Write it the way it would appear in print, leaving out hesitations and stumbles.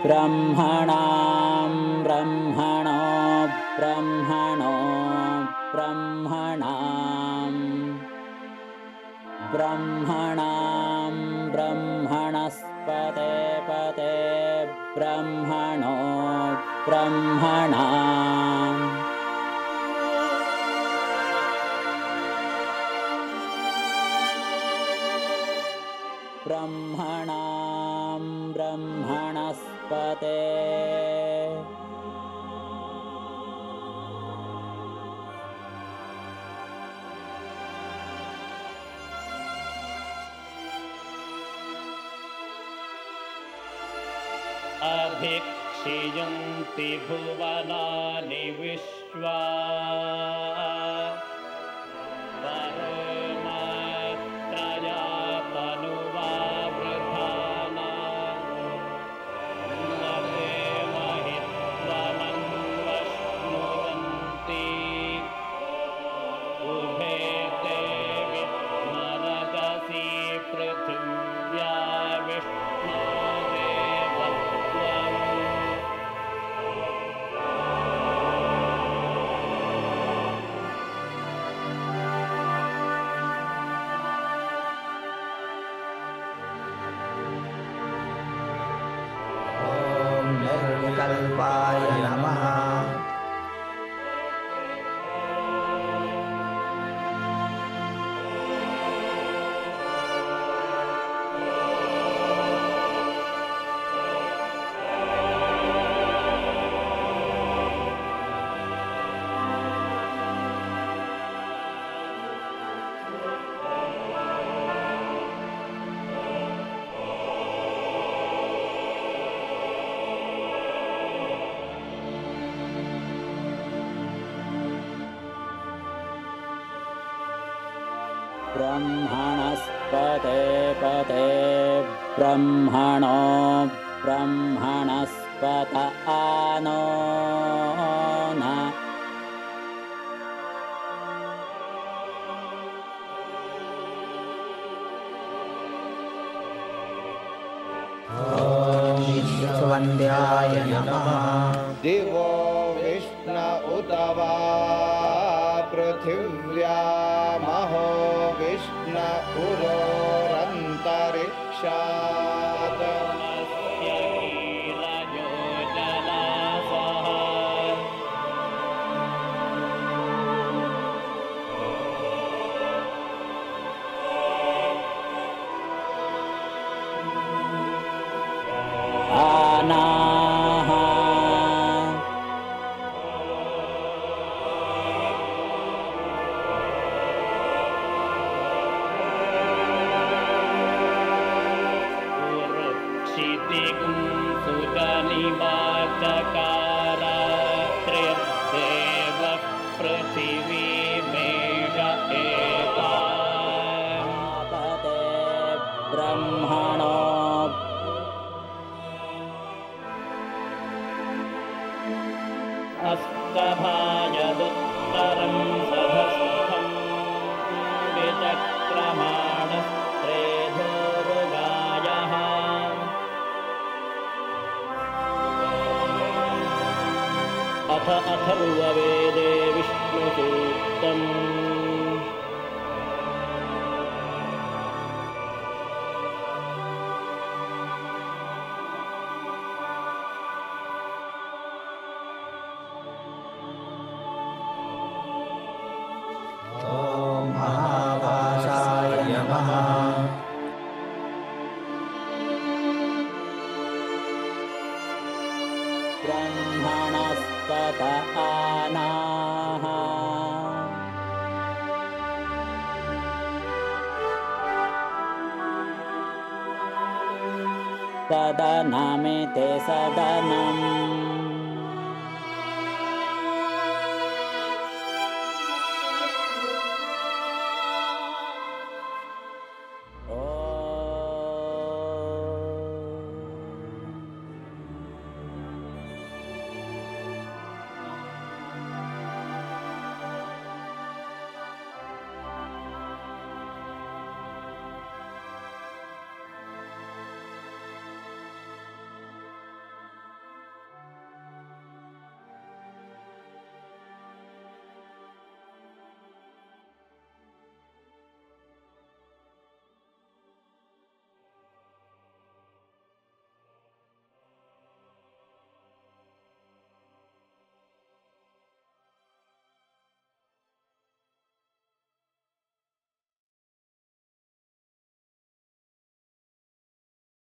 ब्रह्मणां ब्रह्मणो ब्रह्मणो ब्रह्मणां ब्रह्मणां ब्रह्मणस्पते पते ब्रह्मणो ब्रह्मणां ब्रह्मणां ब्रह्मणस्पते अभिक्षियन्ति भुवनानि विश्वा परोमात्रयातनुवावृधाना न ते महित्वमन्वश्नुवन्ति उभे ते विद्मरजसि पृथिव्या विष्णुदेवत्वम् ॐ निर्विकल्पाय नमः। ब्रह्मणस्पते पते ब्रह्मणो ब्रह्मणस्पत आनो न ॐ ईश्वरवन्द्याय नमः। दिवो विष्णु उत वा पृथिव्या महो विष्णु उरोरन्तरिक्षात् मस्य कीलयो जलासः आनाः क्षितिगुं सुजनिवाचकार त्रिर्देवः पृथिवीमेष एता पते ब्रह्मणो अस्तभायदुत्तरं सधस्थं विचक्रमाणस्त्रेधोरुगायः अथ अथर्ववेदे विष्णुसूक्तम् ॐ महाभाषाय नमः। ब्रह्मणस्पत आनाः सदनमिते सदनम्